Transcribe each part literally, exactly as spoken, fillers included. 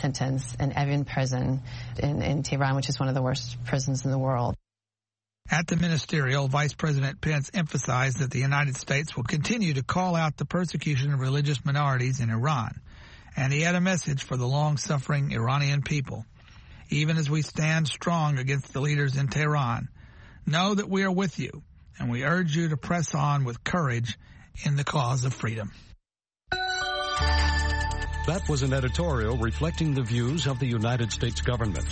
sentence in Evin prison in, in Tehran, which is one of the worst prisons in the world. At the ministerial, Vice President Pence emphasized that the United States will continue to call out the persecution of religious minorities in Iran, and he had a message for the long-suffering Iranian people. Even as we stand strong against the leaders in Tehran, know that we are with you, and we urge you to press on with courage in the cause of freedom. That was an editorial reflecting the views of the United States government.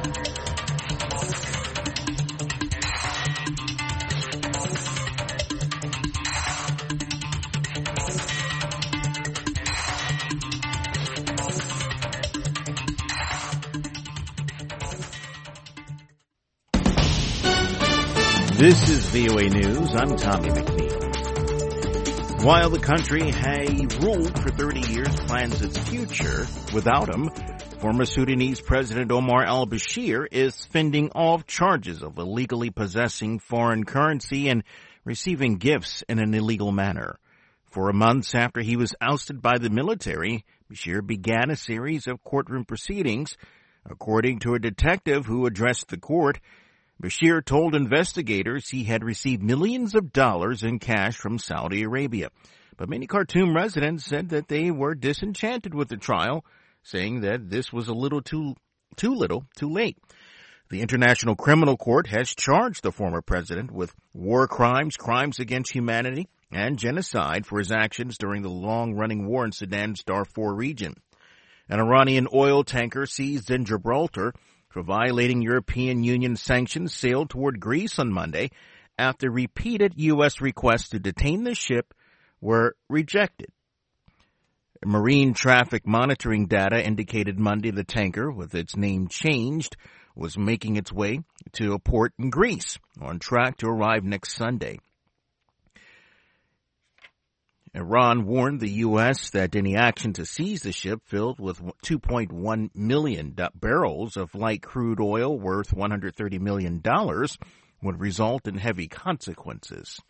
This is V O A News. I'm Tommy McNeil. While the country has ruled for thirty years, plans its future without him, former Sudanese President Omar al-Bashir is fending off charges of illegally possessing foreign currency and receiving gifts in an illegal manner. For months after he was ousted by the military, Bashir began a series of courtroom proceedings. According to a detective who addressed the court, Bashir told investigators he had received millions of dollars in cash from Saudi Arabia. But many Khartoum residents said that they were disenchanted with the trial, saying that this was a little too, too little, too late. The International Criminal Court has charged the former president with war crimes, crimes against humanity, and genocide for his actions during the long-running war in Sudan's Darfur region. An Iranian oil tanker seized in Gibraltar for violating European Union sanctions sailed toward Greece on Monday after repeated U S requests to detain the ship were rejected. Marine traffic monitoring data indicated Monday the tanker, with its name changed, was making its way to a port in Greece, on track to arrive next Sunday. Iran warned the U S that any action to seize the ship filled with two point one million barrels of light crude oil worth one hundred thirty million dollars would result in heavy consequences.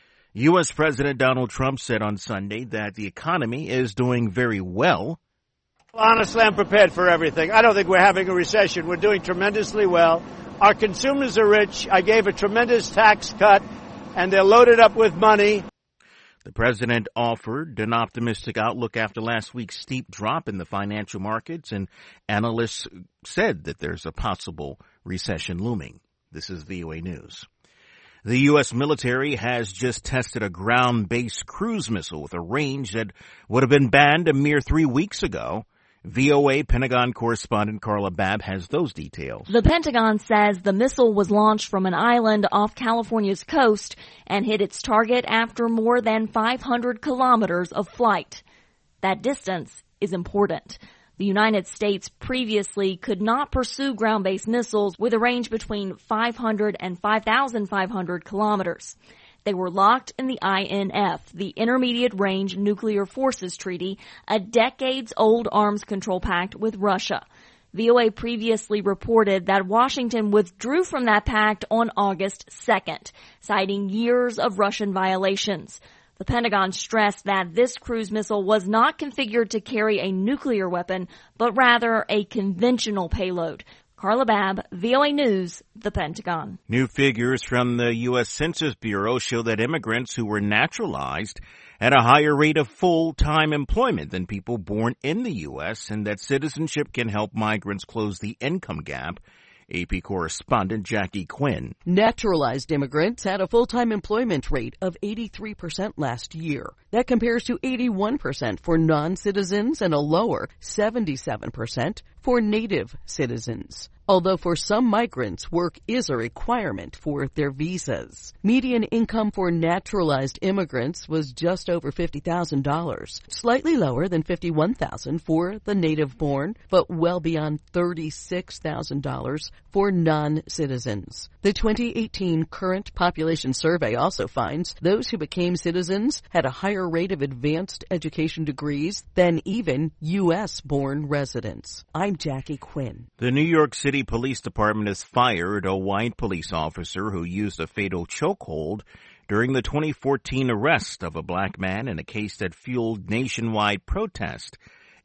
U S President Donald Trump said on Sunday that the economy is doing very well. Honestly, I'm prepared for everything. I don't think we're having a recession. We're doing tremendously well. Our consumers are rich. I gave a tremendous tax cut, and they're loaded up with money. The president offered an optimistic outlook after last week's steep drop in the financial markets, and analysts said that there's a possible recession looming. This is V O A News. The U S military has just tested a ground-based cruise missile with a range that would have been banned a mere three weeks ago. V O A Pentagon correspondent Carla Babb has those details. The Pentagon says the missile was launched from an island off California's coast and hit its target after more than five hundred kilometers of flight. That distance is important. The United States previously could not pursue ground-based missiles with a range between five hundred and five thousand five hundred kilometers. They were locked in the I N F, the Intermediate Range Nuclear Forces Treaty, a decades-old arms control pact with Russia. V O A previously reported that Washington withdrew from that pact on August second, citing years of Russian violations. The Pentagon stressed that this cruise missile was not configured to carry a nuclear weapon, but rather a conventional payload. Carla Babb, V O A News, the Pentagon. New figures from the U S Census Bureau show that immigrants who were naturalized had a higher rate of full-time employment than people born in the U S, and that citizenship can help migrants close the income gap. A P correspondent Jackie Quinn. Naturalized immigrants had a full-time employment rate of eighty-three percent last year. That compares to eighty-one percent for non-citizens and a lower seventy-seven percent for native citizens. Although for some migrants, work is a requirement for their visas. Median income for naturalized immigrants was just over fifty thousand dollars, slightly lower than fifty-one thousand dollars for the native-born, but well beyond thirty-six thousand dollars for non-citizens. The twenty eighteen Current Population Survey also finds those who became citizens had a higher rate of advanced education degrees than even U S-born residents. I'm Jackie Quinn. The New York City Police Department has fired a white police officer who used a fatal chokehold during the twenty fourteen arrest of a black man in a case that fueled nationwide protest.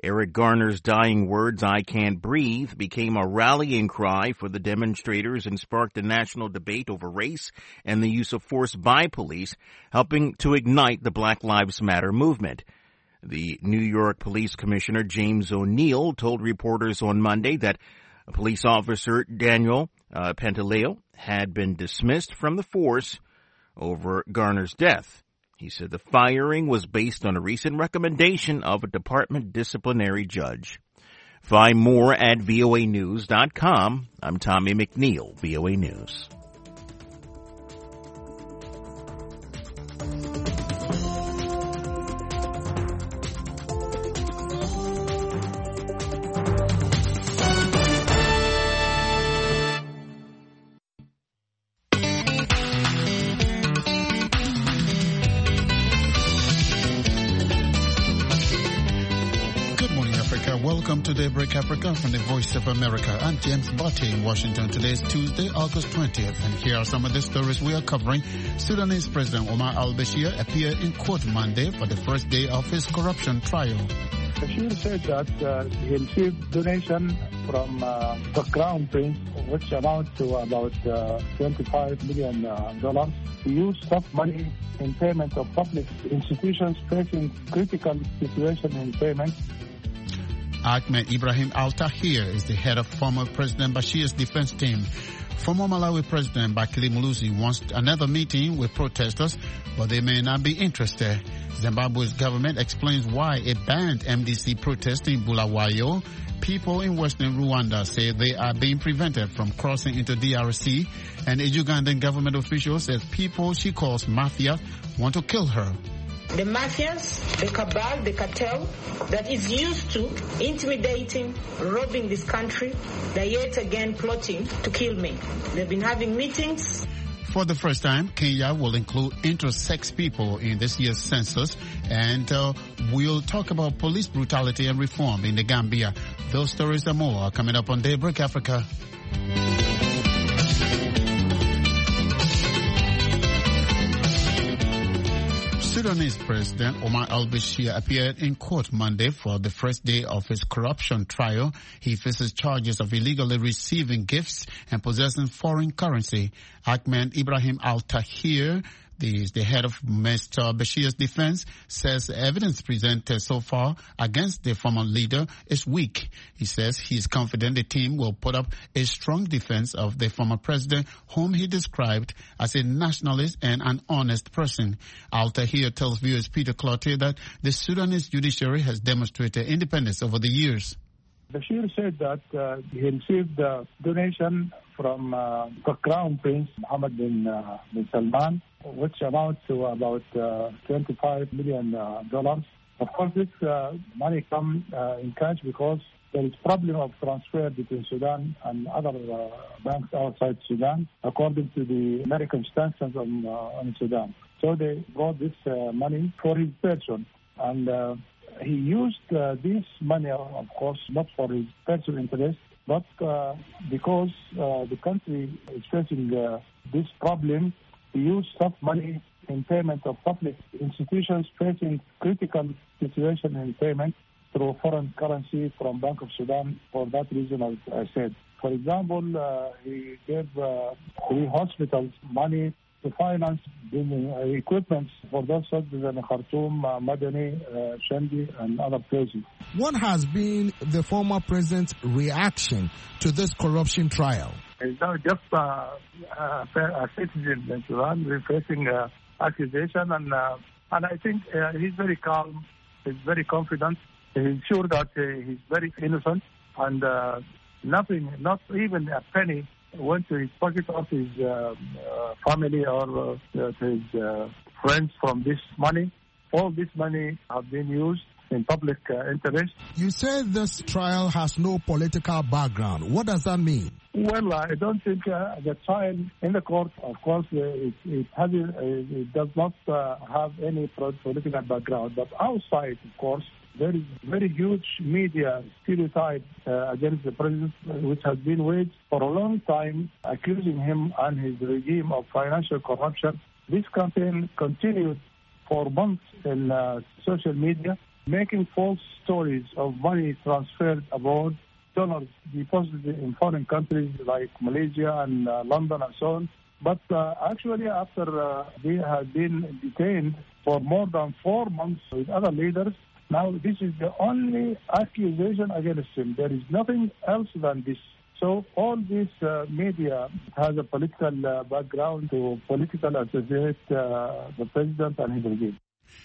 Eric Garner's dying words, "I can't breathe," became a rallying cry for the demonstrators and sparked a national debate over race and the use of force by police, helping to ignite the Black Lives Matter movement. The New York Police Commissioner James O'Neill told reporters on Monday that police officer Daniel uh, Pantaleo had been dismissed from the force over Garner's death. He said the firing was based on a recent recommendation of a department disciplinary judge. Find more at V O A news dot com. I'm Tommy McNeil, V O A News. Welcome to Daybreak Africa from the Voice of America. I'm James Botte in Washington. Today is Tuesday, August twentieth, and here are some of the stories we are covering. Sudanese President Omar al-Bashir appeared in court Monday for the first day of his corruption trial. Bashir said that uh, he received donation from uh, the Crown Prince, which amounts to about uh, twenty-five million dollars. He used tough money in payment of public institutions facing critical situation in payment. Ahmed Ibrahim Al-Tahir is the head of former President Bashir's defense team. Former Malawi President Bakili Muluzi wants another meeting with protesters, but they may not be interested. Zimbabwe's government explains why it banned M D C protests in Bulawayo. People in western Rwanda say they are being prevented from crossing into D R C, and a Ugandan government official says people she calls mafia want to kill her. The mafias, the cabal, the cartel that is used to intimidating, robbing this country, they're yet again plotting to kill me. They've been having meetings. For the first time, Kenya will include intersex people in this year's census, and uh, we'll talk about police brutality and reform in the Gambia. Those stories and more are coming up on Daybreak Africa. Sudanese President Omar al-Bashir appeared in court Monday for the first day of his corruption trial. He faces charges of illegally receiving gifts and possessing foreign currency. Ahmed Ibrahim Al-Tahir, the, the head of Mister Bashir's defense, says the evidence presented so far against the former leader is weak. He says he is confident the team will put up a strong defense of the former president, whom he described as a nationalist and an honest person. Al-Tahir tells viewers Peter Cloutier that the Sudanese judiciary has demonstrated independence over the years. Bashir said that uh, he received a donation from uh, the Crown Prince Mohammed bin, uh, bin Salman, which amounts to about uh, twenty-five million dollars. Of course, this uh, money comes uh, in cash because there is problem of transfer between Sudan and other uh, banks outside Sudan, according to the American sanctions on, uh, on Sudan. So they brought this uh, money for his person, and uh, he used uh, this money, of course, not for his personal interest, but uh, because uh, the country is facing uh, this problem. He used tough money in payment of public institutions facing critical situation in payment through foreign currency from Bank of Sudan. For that reason, as I said. For example, uh, he gave uh, three hospitals money to finance building uh, equipment for those hospitals in Khartoum, uh, Madani, uh, Shendi, and other places. What has been the former president's reaction to this corruption trial? He's not just uh, a, a citizen in Sudan. We're facing uh, accusation, and uh, and I think uh, he's very calm. He's very confident. He's sure that uh, he's very innocent, and uh, nothing, not even a penny, went to his pocket or his uh, uh, family or uh, to his uh, friends from this money. All this money have been used in public uh, interest. You said this trial has no political background. What does that mean? Well, I don't think uh, the trial in the court, of course, uh, it, it, has, uh, it does not uh, have any political background. But outside, of course, there is very huge media stereotype uh, against the president, which has been waged for a long time, accusing him and his regime of financial corruption. This campaign continued for months in uh, social media, making false stories of money transferred abroad, dollars deposited in foreign countries like Malaysia and uh, London and so on. But uh, actually, after uh, they had been detained for more than four months with other leaders, now this is the only accusation against him. There is nothing else than this. So all this uh, media has a political uh, background to politically associate uh, the president and his regime.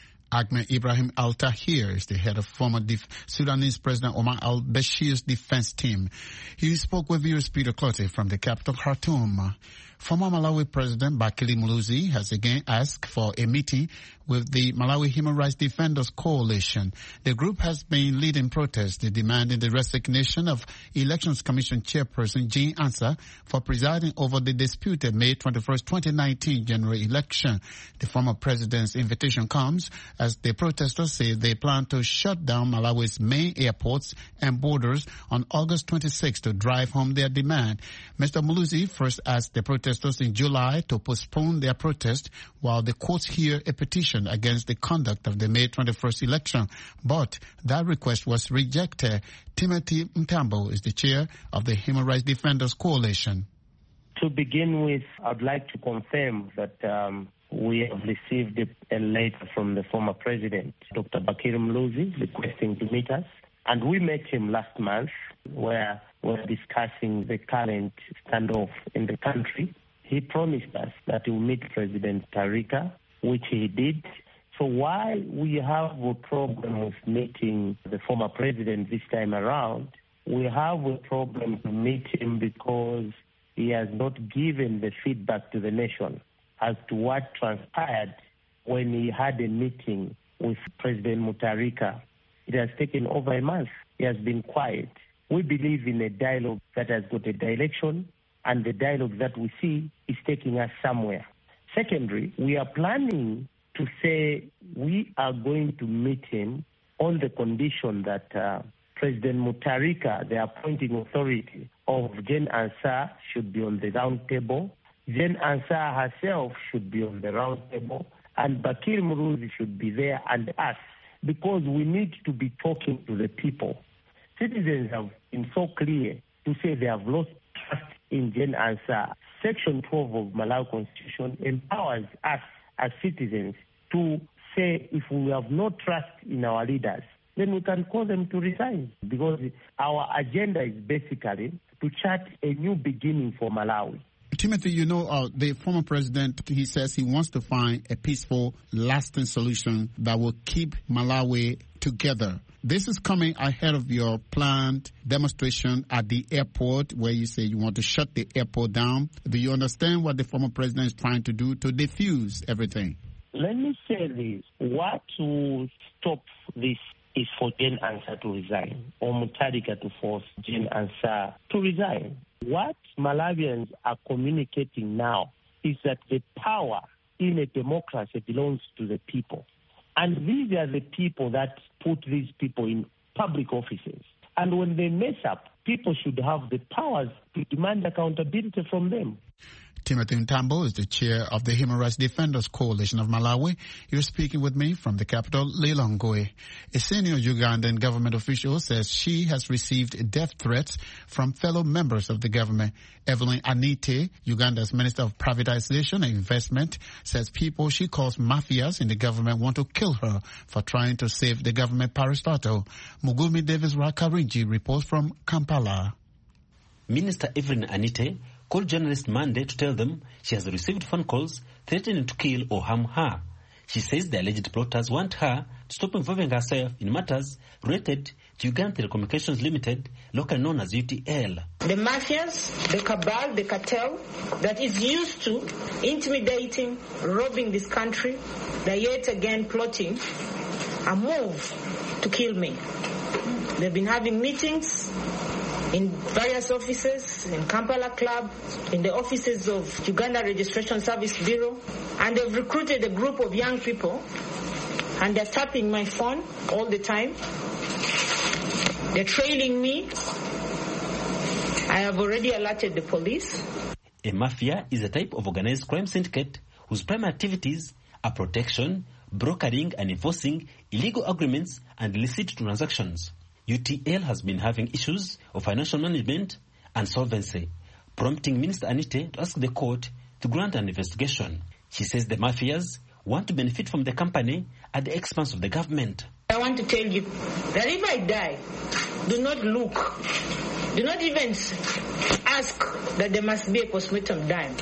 Ahmed Ibrahim Al-Tahir is the head of former Def- Sudanese President Omar al-Bashir's defense team. He spoke with viewers Peter Clotte from the capital Khartoum. Former Malawi President Bakili Muluzi has again asked for a meeting with the Malawi Human Rights Defenders Coalition. The group has been leading protests demanding the resignation of Elections Commission Chairperson Jean Ansah for presiding over the disputed May twenty-first, twenty nineteen general election. The former president's invitation comes as the protesters say they plan to shut down Malawi's main airports and borders on August twenty-sixth to drive home their demand. Mister Muluzi first asked the protesters in July to postpone their protest while the courts hear a petition against the conduct of the May twenty-first election, but that request was rejected. Timothy Mtambo is the chair of the Human Rights Defenders Coalition. To begin with, I'd like to confirm that um, we have received a letter from the former president, Doctor Bakili Muluzi, requesting to meet us. And we met him last month where we were discussing the current standoff in the country. He promised us that he will meet President Tarika, which he did. So why we have a problem with meeting the former president this time around, we have a problem to meet him because he has not given the feedback to the nation as to what transpired when he had a meeting with President Mutharika. It has taken over a month. He has been quiet. We believe in a dialogue that has got a direction, and the dialogue that we see is taking us somewhere. Secondly, we are planning to say we are going to meet him on the condition that uh, President Mutharika, the appointing authority of Jean Ansah, should be on the round table. Jean Ansah herself should be on the round table, and Bakili Muluzi should be there, and us, because we need to be talking to the people. Citizens have been so clear to say they have lost trust in Jean Ansah. Section twelve of Malawi Constitution empowers us as citizens to say if we have no trust in our leaders, then we can call them to resign, because our agenda is basically to chart a new beginning for Malawi. Timothy, you know, uh, the former president, he says he wants to find a peaceful, lasting solution that will keep Malawi together. This is coming ahead of your planned demonstration at the airport where you say you want to shut the airport down. Do you understand what the former president is trying to do to defuse everything? Let me say this. What will stop this is for Jean Ansah to resign, or Mutharika to force Jean Ansah to resign. What Malawians are communicating now is that the power in a democracy belongs to the people. And these are the people that put these people in public offices. And when they mess up, people should have the powers to demand accountability from them. Timothy Mtambo is the chair of the Human Rights Defenders Coalition of Malawi. You're speaking with me from the capital, Lilongwe. A senior Ugandan government official says she has received death threats from fellow members of the government. Evelyn Anite, Uganda's Minister of Privatization and Investment, says people she calls mafias in the government want to kill her for trying to save the government parastatal. Mugumi Davis Rakarinji reports from Kampala. Minister Evelyn Anite called journalists Monday to tell them she has received phone calls threatening to kill or harm her. She says the alleged plotters want her to stop involving herself in matters related to Uganda Telecommunications Limited, locally known as U T L. The mafias, the cabal, the cartel that is used to intimidating, robbing this country, they're yet again plotting a move to kill me. They've been having meetings in various offices, in Kampala Club, in the offices of Uganda Registration Service Bureau, and they've recruited a group of young people, and they're tapping my phone all the time. They're trailing me. I have already alerted the police. A mafia is a type of organized crime syndicate whose primary activities are protection, brokering and enforcing illegal agreements and illicit transactions. U T L has been having issues of financial management and solvency, prompting Minister Anite to ask the court to grant an investigation. She says the mafias want to benefit from the company at the expense of the government. I want to tell you that if I die, do not look, do not even ask that there must be a postmortem done,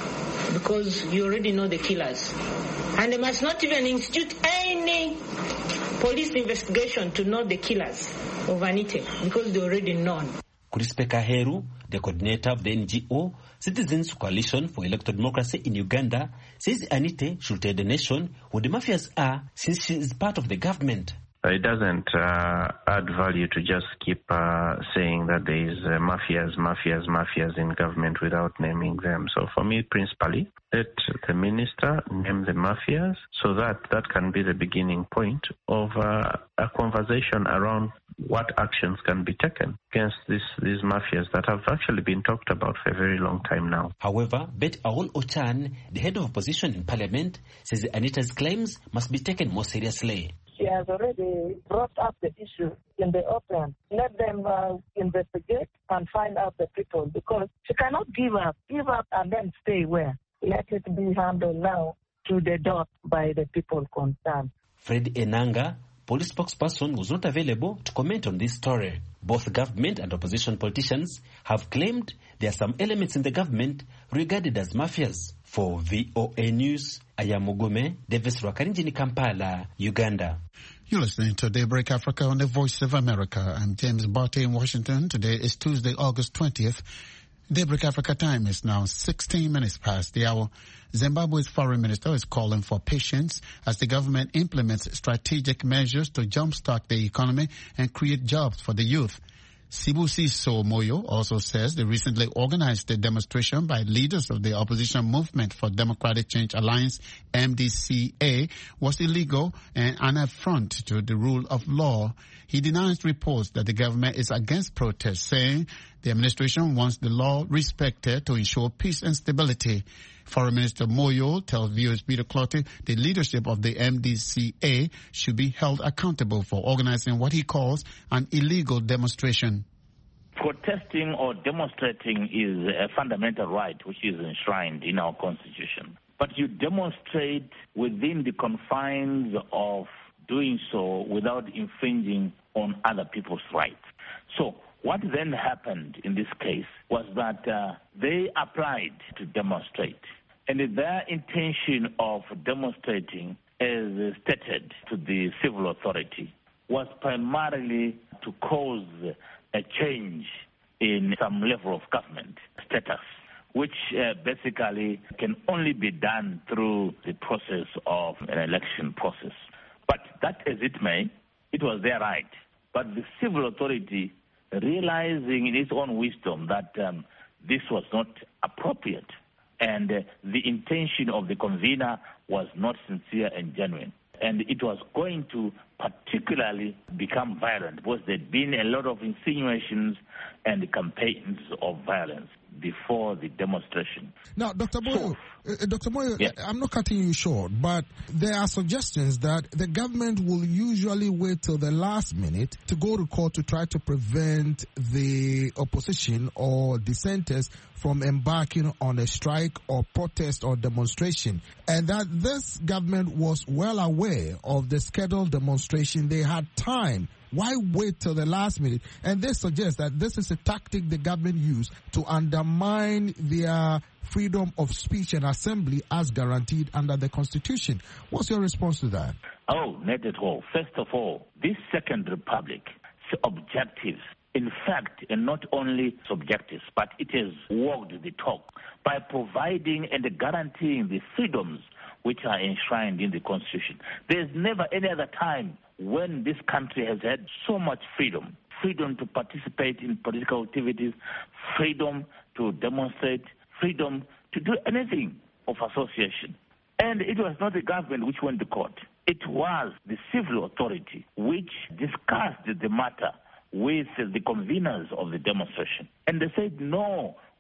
because you already know the killers. And they must not even institute any police investigation to know the killers of Anite, because they already known. Kurispe Kaheru, the coordinator of the N G O Citizens Coalition for Electoral Democracy in Uganda, says Anite should tell the nation who the mafias are, since she is part of the government. It doesn't uh, add value to just keep uh, saying that there is uh, mafias, mafias, mafias in government without naming them. So for me, principally, let the minister name the mafias so that that can be the beginning point of uh, a conversation around what actions can be taken against this, these mafias that have actually been talked about for a very long time now. However, Bet Aol Ochan, the head of opposition in parliament, says Anita's claims must be taken more seriously. She has already brought up the issue in the open. Let them uh, investigate and find out the people, because she cannot give up. Give up and then stay where? Let it be handled now to the dot by the people concerned. Fred Enanga, police spokesperson, was not available to comment on this story. Both government and opposition politicians have claimed there are some elements in the government regarded as mafias. For V O A News, Ayamugume, Davis Rwakarinjini, Kampala, Uganda. You're listening to Daybreak Africa on the Voice of America. I'm James Barty in Washington. Today is Tuesday, August twentieth. Daybreak Africa time is now sixteen minutes past the hour. Zimbabwe's foreign minister is calling for patience as the government implements strategic measures to jumpstart the economy and create jobs for the youth. Sibusiso Moyo also says the recently organized demonstration by leaders of the opposition movement for Democratic Change Alliance, M D C A, was illegal and an affront to the rule of law. He denies reports that the government is against protests, saying the administration wants the law respected to ensure peace and stability. Foreign Minister Moyo tells viewers Peter Clotty the leadership of the M D C A should be held accountable for organizing what he calls an illegal demonstration. Protesting or demonstrating is a fundamental right which is enshrined in our Constitution. But you demonstrate within the confines of doing so without infringing on other people's rights. So what then happened in this case was that uh, they applied to demonstrate. And their intention of demonstrating, as stated to the civil authority, was primarily to cause a change in some level of government status, which uh, basically can only be done through the process of an election process. But that as it may, it was their right. But the civil authority, realizing in its own wisdom that um, this was not appropriate and uh, the intention of the convener was not sincere and genuine, and it was going to particularly become violent because there'd been a lot of insinuations and campaigns of violence before the demonstration. Now, Doctor Moyo, so, uh, Doctor Moyo, yeah. I'm not cutting you short, but there are suggestions that the government will usually wait till the last minute to go to court to try to prevent the opposition or dissenters from embarking on a strike or protest or demonstration, and that this government was well aware of the scheduled demonstration. They had time. Why wait till the last minute? And they suggest that this is a tactic the government used to undermine their freedom of speech and assembly as guaranteed under the Constitution. What's your response to that? Oh, not at all. First of all, this Second Republic's objectives, in fact, and not only subjectives, but it has walked the talk by providing and guaranteeing the freedoms which are enshrined in the Constitution. There's never any other time when this country has had so much freedom. Freedom to participate in political activities, freedom to demonstrate, freedom to do anything of association. And it was not the government which went to court. It was the civil authority which discussed the matter with the conveners of the demonstration. And they said, no,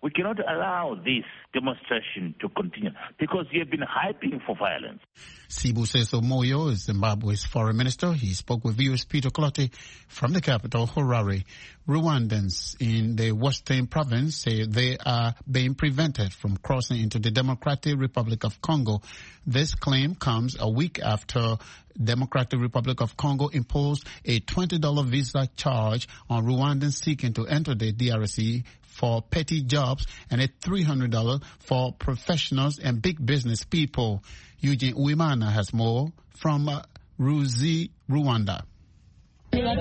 We cannot allow this demonstration to continue because you have been hyping for violence. Sibusiso Moyo is Zimbabwe's foreign minister. He spoke with V O A's Peter Clottey from the capital, Harare. Rwandans in the Western province say they are being prevented from crossing into the Democratic Republic of Congo. This claim comes a week after Democratic Republic of Congo imposed a twenty dollars visa charge on Rwandans seeking to enter the D R C for petty jobs and a three hundred dollars for professionals and big business people. Eugene Uwimana has more from uh, Ruzi, Rwanda. We are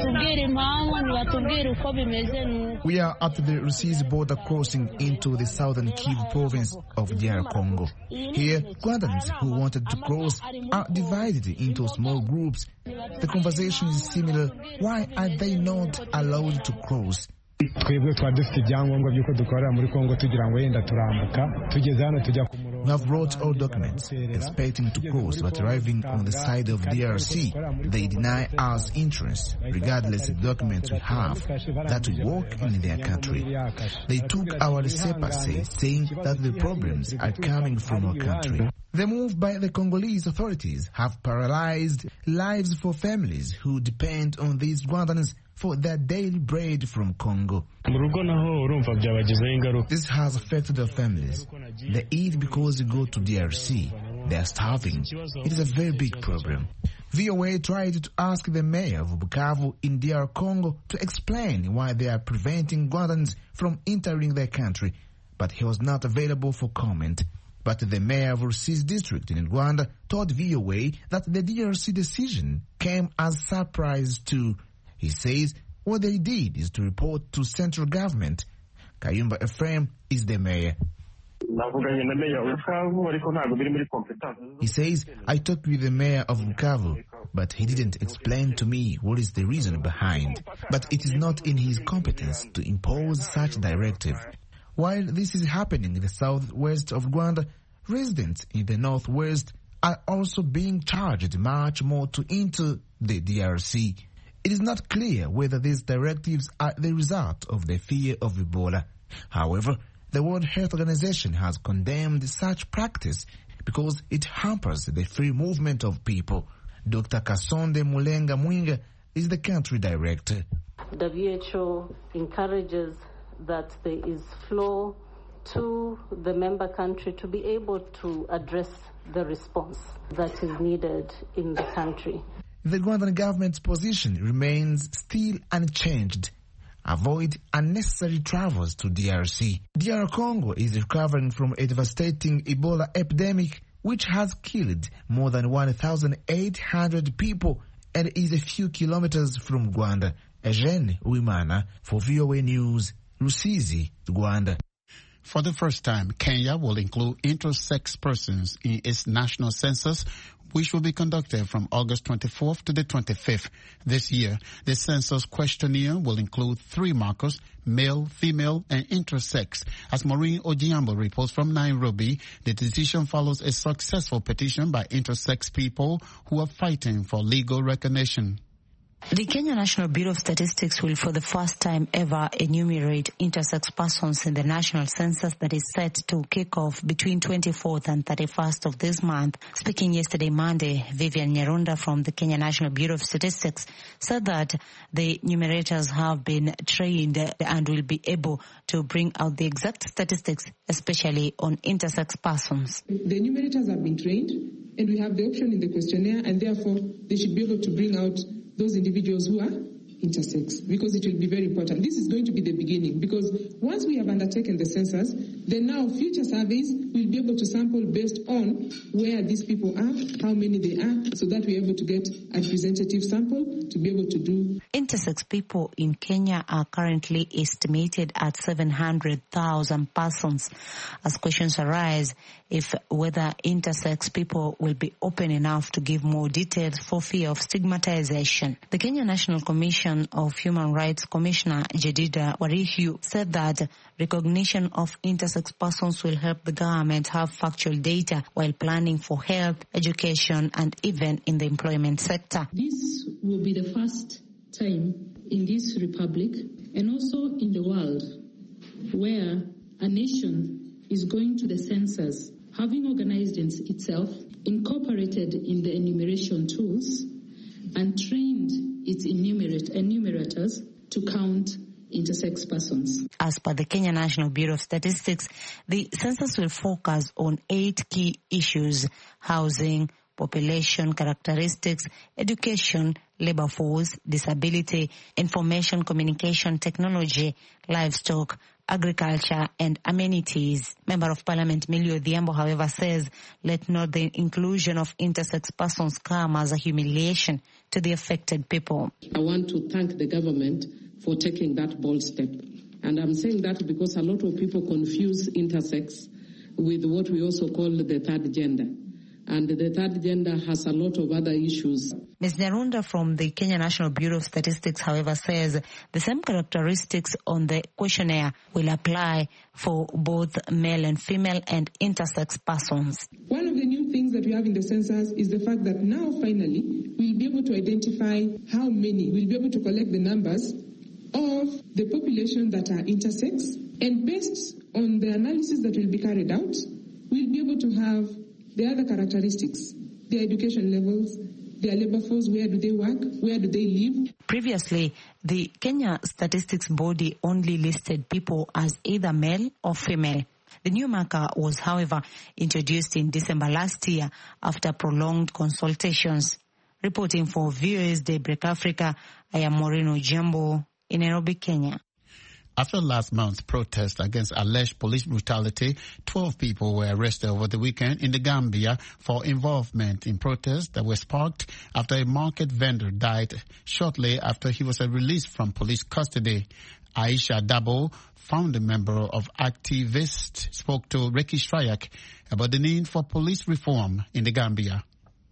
at the Rusizi border crossing into the southern Kivu province of D R Congo. Here, Rwandans who wanted to cross are divided into small groups. The conversation is similar. Why are they not allowed to cross? We have brought all documents, expecting to cross, but arriving on the side of D R C, they deny us entrance, regardless of the documents we have, that we work in their country. They took our laissez-passer, saying that the problems are coming from our country. The move by the Congolese authorities have paralyzed lives for families who depend on these Rwandans for their daily bread from Congo. This has affected their families. They eat because they go to D R C. They are starving. It is a very big problem. V O A tried to ask the mayor of Bukavu in D R Congo to explain why they are preventing Rwandans from entering their country, but he was not available for comment. But the mayor of Rusizi district in Rwanda told V O A that the D R C decision came as a surprise too. He says what they did is to report to central government. Kayumba Ephraim is the mayor. He says, I talked with the mayor of Bukavu, but he didn't explain to me what is the reason behind. But it is not in his competence to impose such directive. While this is happening in the southwest of Rwanda, residents in the northwest are also being charged much more to enter the D R C. It is not clear whether these directives are the result of the fear of Ebola. However, the World Health Organization has condemned such practice because it hampers the free movement of people. Doctor Kasonde Mulenga Mwinga is the country director. W H O encourages that there is flow to the member country to be able to address the response that is needed in the country. The Rwandan government's position remains still unchanged. Avoid unnecessary travels to D R C. D R Congo is recovering from a devastating Ebola epidemic which has killed more than one thousand eight hundred people and is a few kilometers from Rwanda. Eugene Uwimana for V O A News, Rusizi, Rwanda. For the first time, Kenya will include intersex persons in its national census, which will be conducted from August twenty-fourth to the twenty-fifth. This year, the census questionnaire will include three markers, male, female, and intersex. As Maureen Ojiambo reports from Nairobi, the decision follows a successful petition by intersex people who are fighting for legal recognition. The Kenya National Bureau of Statistics will for the first time ever enumerate intersex persons in the national census that is set to kick off between twenty-fourth and thirty-first of this month. Speaking yesterday Monday, Vivian Nyarunda from the Kenya National Bureau of Statistics said that the numerators have been trained and will be able to bring out the exact statistics, especially on intersex persons. The enumerators have been trained and we have the option in the questionnaire, and therefore they should be able to bring out those individuals who are intersex, because it will be very important. This is going to be the beginning, because once we have undertaken the census, then now future surveys will be able to sample based on where these people are, how many they are, so that we're able to get a representative sample to be able to do. Intersex people in Kenya are currently estimated at seven hundred thousand persons. As questions arise, if whether intersex people will be open enough to give more details for fear of stigmatization. The Kenya National Commission of Human Rights Commissioner Jedida Warihu said that recognition of intersex persons will help the government have factual data while planning for health, education, and even in the employment sector. This will be the first time in this republic and also in the world where an nation is going to the census, having organized itself, incorporated in the enumeration tools, and trained its enumerate, enumerators to count intersex persons. As per the Kenya National Bureau of Statistics, the census will focus on eight key issues: housing, population characteristics, education, labor force, disability, information communication technology, livestock, agriculture, and amenities. Member of Parliament Millie Odhiambo, however, says let not the inclusion of intersex persons come as a humiliation to the affected people. I want to thank the government for taking that bold step. And I'm saying that because a lot of people confuse intersex with what we also call the third gender. And the third gender has a lot of other issues. Miz Nyarunda from the Kenya National Bureau of Statistics, however, says the same characteristics on the questionnaire will apply for both male and female and intersex persons. One of the new things that we have in the census is the fact that now finally we'll be able to identify how many, we'll be able to collect the numbers of the population that are intersex, and based on the analysis that will be carried out, we'll be able to have the other characteristics, their education levels, their labor force, where do they work, where do they live. Previously, the Kenya Statistics Body only listed people as either male or female. The new marker was, however, introduced in December last year after prolonged consultations. Reporting for V O A's Daybreak Africa, I am Maureen Ojambo in Nairobi, Kenya. After last month's protest against alleged police brutality, twelve people were arrested over the weekend in the Gambia for involvement in protests that were sparked after a market vendor died shortly after he was released from police custody. Aisha Dabo, founder member of Activist, spoke to Ricky Strayak about the need for police reform in the Gambia.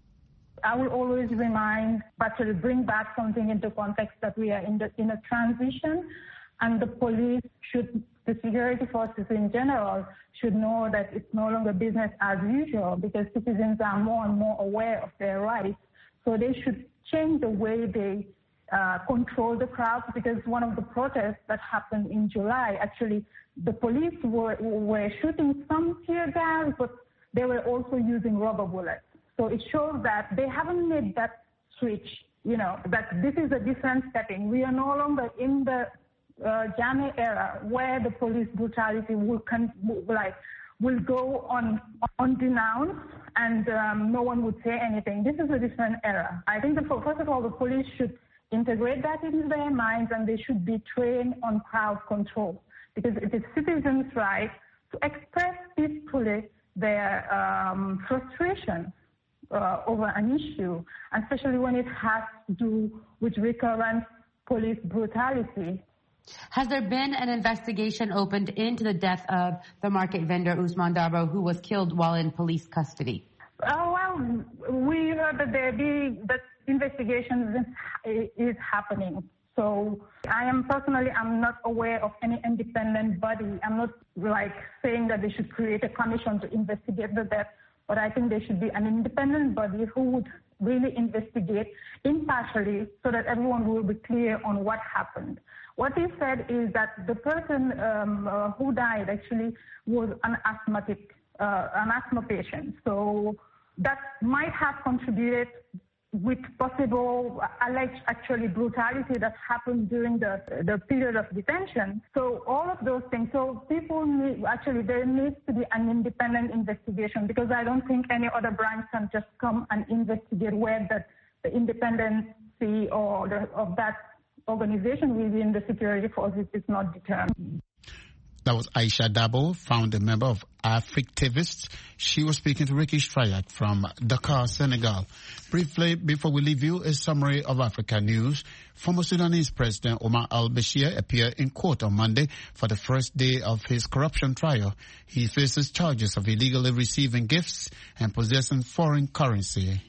I will always remind, but to bring back something into context, that we are in, the, in a transition. And the police should, the security forces in general, should know that it's no longer business as usual, because citizens are more and more aware of their rights. So they should change the way they uh, control the crowds, because one of the protests that happened in July, actually, the police were, were shooting some tear gas, but they were also using rubber bullets. So it shows that they haven't made that switch, you know, that this is a different setting. We are no longer in the Uh, Jammeh era, where the police brutality will con- like will go on undenounced and um, no one would say anything. This is a different era. I think that for, first of all, the police should integrate that into their minds, and they should be trained on crowd control, because it is citizens' right to express peacefully their um, frustration uh, over an issue, especially when it has to do with recurrent police brutality. Has there been an investigation opened into the death of the market vendor Usman Darboe, who was killed while in police custody? Oh, well, we heard that there be that investigation is, is happening. So I am personally, I'm not aware of any independent body. I'm not like saying that they should create a commission to investigate the death, but I think there should be an independent body who would really investigate impartially, so that everyone will be clear on what happened. What he said is that the person um, uh, who died actually was an asthmatic, uh, an asthma patient. So that might have contributed with possible alleged actually brutality that happened during the the period of detention. So all of those things. So people need, actually there needs to be an independent investigation, because I don't think any other branch can just come and investigate where the, the independency or the, of that organization within the security forces is not determined. That was Aisha Dabo, founder member of Activist. She was speaking to Ricky Strayak from Dakar, Senegal. Briefly, before we leave you, a summary of Africa news. Former Sudanese President Omar al-Bashir appeared in court on Monday for the first day of his corruption trial. He faces charges of illegally receiving gifts and possessing foreign currency.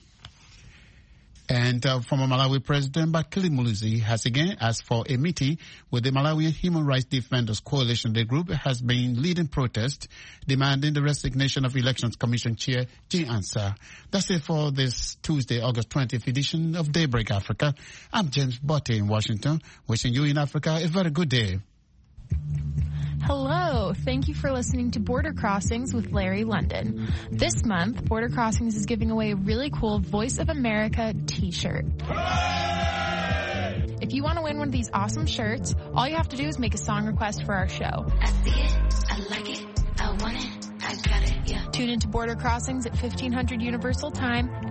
And uh, former Malawi President Bakili Muluzi has again asked for a meeting with the Malawian Human Rights Defenders Coalition. The group has been leading protests demanding the resignation of Elections Commission Chair Jean Ansah. That's it for this Tuesday, August twentieth edition of Daybreak Africa. I'm James Botte in Washington, wishing you in Africa a very good day. Hello, Hello, thank you for listening to Border Crossings with Larry London. This month, Border Crossings is giving away a really cool Voice of America t-shirt. If you want to win one of these awesome shirts, all you have to do is make a song request for our show. I see it, I like it, I want it, I got it, yeah. Tune into Border Crossings at fifteen hundred Universal Time